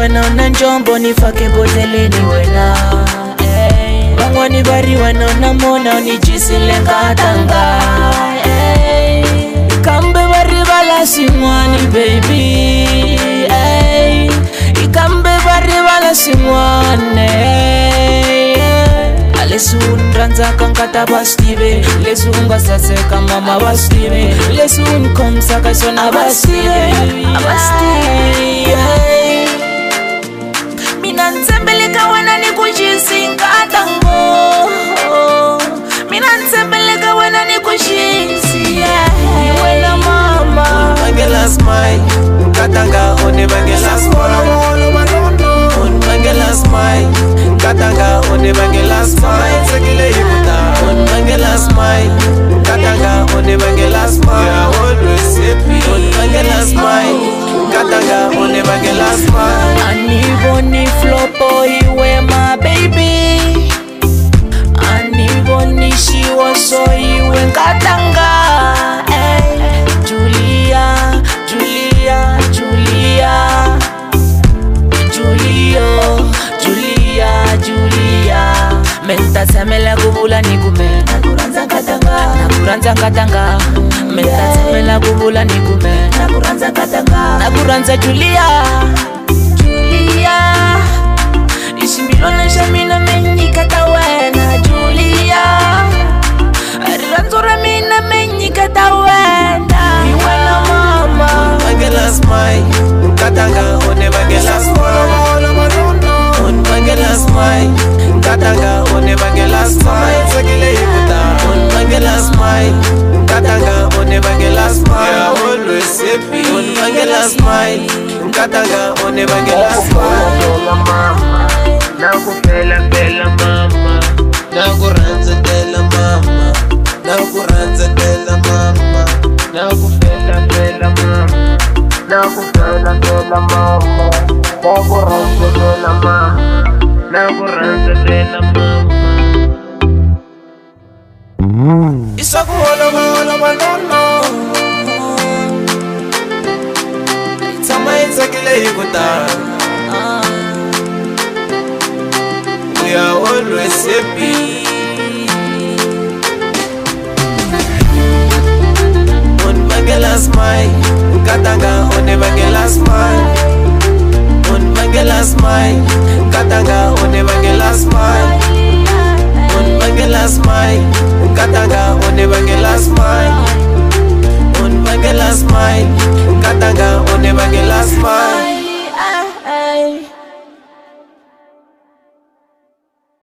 wanaona njombo nifake boteleni wena. Wangwani bari wanaona mona unijisile ngatanga. Ikambe bari bala simwani baby. Ikambe bari bala simwane. Lesun ranza kankata bastive, lesun gasaseka mama bastive, lesun komsa kasona bastive, bastive. Minantsembeleka wena nikujisinga tango, minantsembeleka wena nikujisinga. Wena mama, Bangela smile, katanga one bangela smile. On bangela smile, katanga one bangela smile. Sekile ikuta. On bangela smile, katanga one bangela smile. We are always happy. On bangela smile, katanga one bangela smile. Aniboni flopo iwe my baby. Aniboni shiwoso iwe nkatanga. Julia, Julia, Julia, Julio, Julia, Julia. Menta samela kubula nikume. Nakuranza katanga, nakuranza katanga. Menta samela kubula nikume. Nakuranza katanga, nakuranza Julia, Julia. Ishimilona shamina menyi katawena Julia. Ariranzura mina menyi katawena. Iwena mama. Bangela smile, katanga one bangela smile. On bangela smile, katanga one bangela smile. Sekile ikuta. On bangela smile, katanga one bangela smile. We are always happy. On bangela smile, katanga one bangela smile. Nakupela pela mama, nakuranza dela mama, nakuranza dela mama, nakupela pela mama, nakupela dela mama, nakuranza dela mama, nakuranza dela mama. Isakuholo holo banono, itama itakile ikuta. We are always happy. On bangela smile, katanga on bangela smile. On bangela smile, katanga on bangela smile. On bangela smile, katanga on bangela smile. On bangela smile, katanga on bangela smile.